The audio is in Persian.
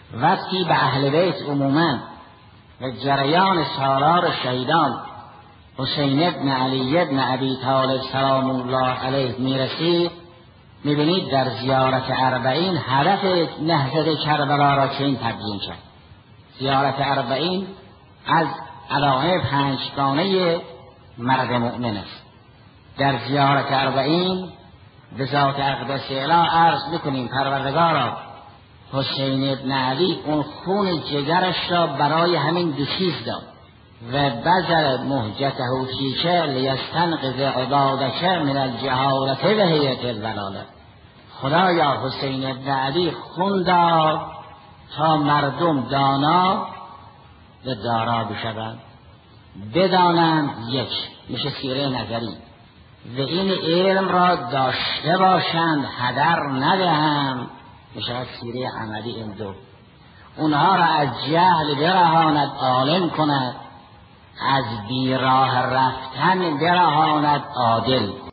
وقتی به اهل بیت عموما و جریان سالار شهیدان حسین ابن علی ابن ابی طالب سلام الله علیه میرسید، میبینید در زیارت اربعین هدف نهضت کربلا را چنین تبیین کرد. زیارت اربعین از علائم پنجگانه مرد مؤمن است. در زیارت اربعین به ذات اقدس اله عرض میکنیم پروردگارا حسین ابن علی اون خون جگرش را برای همین دو چیز داد و بذل مهجته فیک لیستنقذ عبادک من الجهالت و هیئة الولایت. خدایا حسین ابن علی خون داد تا مردم دانا و دارا بشوند، بدانند یک میشه سیره نظری و این علم را داشته باشند هدر ندهند میشه سیره عملی. این دو اونها را از جهل برهاند عالم کند، از بیراه رفتن برهاند عادل.